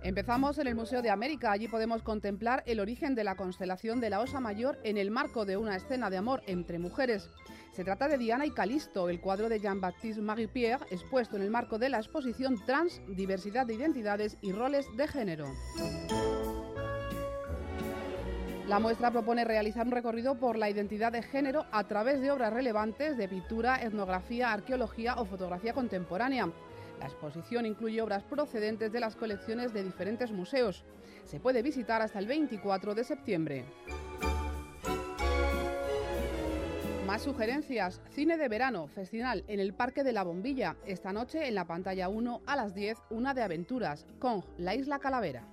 Empezamos en el Museo de América. Allí podemos contemplar el origen de la constelación de la Osa Mayor en el marco de una escena de amor entre mujeres. Se trata de Diana y Calisto, el cuadro de Jean-Baptiste Marie-Pierre, expuesto en el marco de la exposición Trans, Diversidad de Identidades y Roles de Género. La muestra propone realizar un recorrido por la identidad de género a través de obras relevantes de pintura, etnografía, arqueología o fotografía contemporánea. La exposición incluye obras procedentes de las colecciones de diferentes museos. Se puede visitar hasta el 24 de septiembre. Más sugerencias. Cine de verano, festival en el Parque de la Bombilla. Esta noche en la pantalla 1 a las 10, una de aventuras, Kong, la isla Calavera.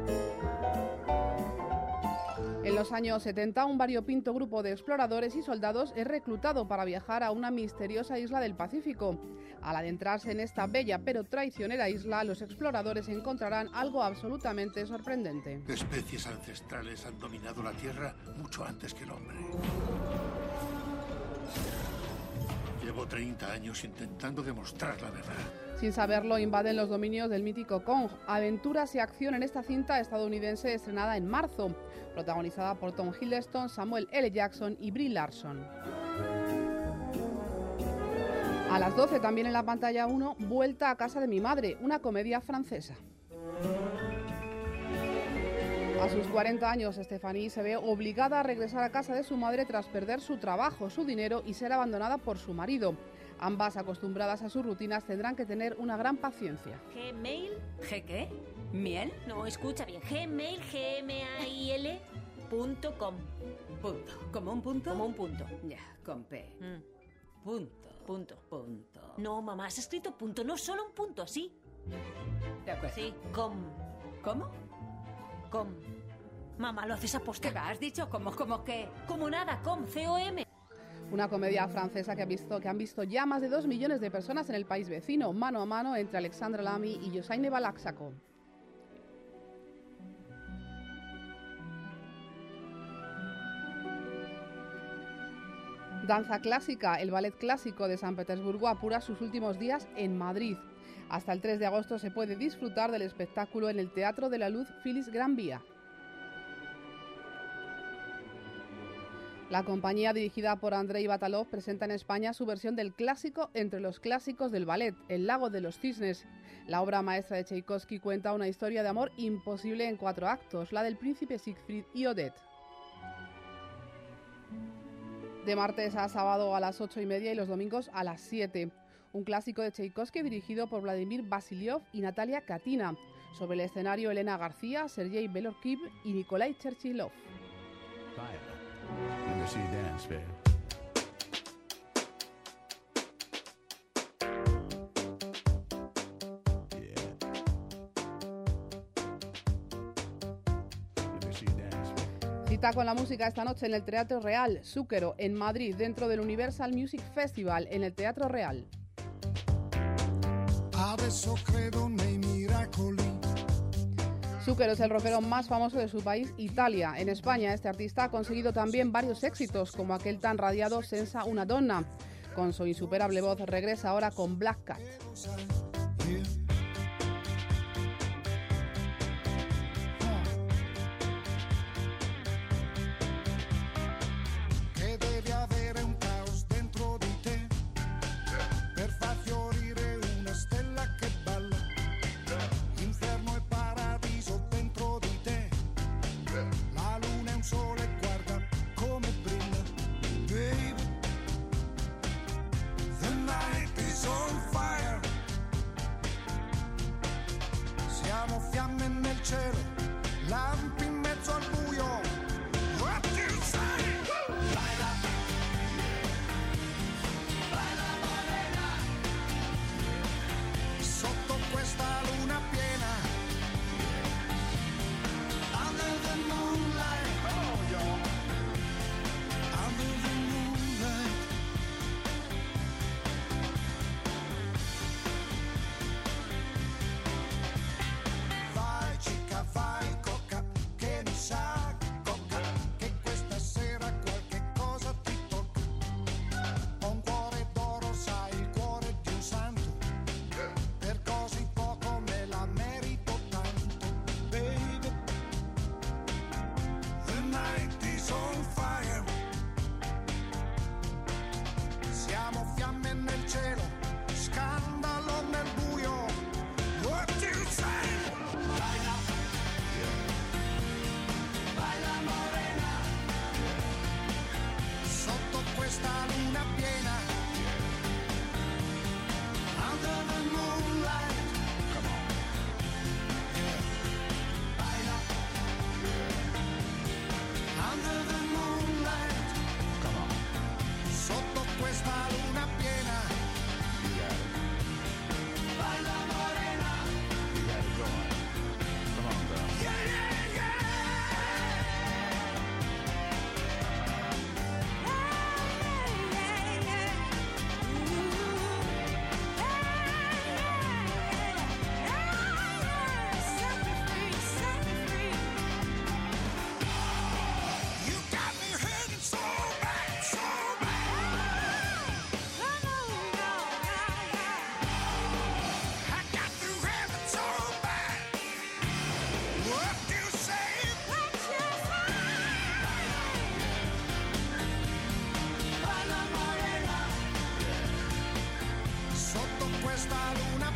En los años 70, un variopinto grupo de exploradores y soldados es reclutado para viajar a una misteriosa isla del Pacífico. Al adentrarse en esta bella pero traicionera isla, los exploradores encontrarán algo absolutamente sorprendente. Especies ancestrales han dominado la Tierra mucho antes que el hombre. Llevo 30 años intentando demostrar la verdad. Sin saberlo, invaden los dominios del mítico Kong. Aventuras y acción en esta cinta estadounidense estrenada en marzo, protagonizada por Tom Hiddleston, Samuel L. Jackson y Brie Larson. A las 12, también en la pantalla 1, Vuelta a casa de mi madre, una comedia francesa. A sus 40 años, Stephanie se ve obligada a regresar a casa de su madre tras perder su trabajo, su dinero y ser abandonada por su marido. Ambas, acostumbradas a sus rutinas, tendrán que tener una gran paciencia. Gmail. ¿G qué? ¿Miel? No, escucha bien. Gmail, gmail.com. Punto. ¿Como un punto? Como un punto. Ya, con P. Punto. Punto. No, mamá, has escrito punto, no solo un punto, sí. De acuerdo. Sí, com. ¿Cómo? Com. Mamá, lo haces aposta. ¿Qué has dicho? ¿Cómo qué? Como nada, com, C-O-M. Una comedia francesa que han visto ya más de 2 millones de personas en el país vecino, mano a mano entre Alexandra Lamy y Yosaine Balaxaco. Danza clásica. El Ballet Clásico de San Petersburgo apura sus últimos días en Madrid. Hasta el 3 de agosto se puede disfrutar del espectáculo en el Teatro de la Luz Félix Gran Vía. La compañía dirigida por Andrei Batalov presenta en España su versión del clásico entre los clásicos del ballet, El lago de los cisnes. La obra maestra de Tchaikovsky cuenta una historia de amor imposible en 4 actos, la del príncipe Siegfried y Odette. De martes a sábado a las 8:30 y los domingos a las 7. Un clásico de Tchaikovsky dirigido por Vladimir Vasiliov y Natalia Katina. Sobre el escenario, Elena García, Sergei Belorkiv y Nikolai Cherchilov. Cita con la música esta noche en el Teatro Real, Zúquero, en Madrid, dentro del Universal Music Festival, en el Teatro Real. Zúquero es el rockero más famoso de su país, Italia. En España, este artista ha conseguido también varios éxitos, como aquel tan radiado Senza una donna. Con su insuperable voz regresa ahora con Black Cat. esta luna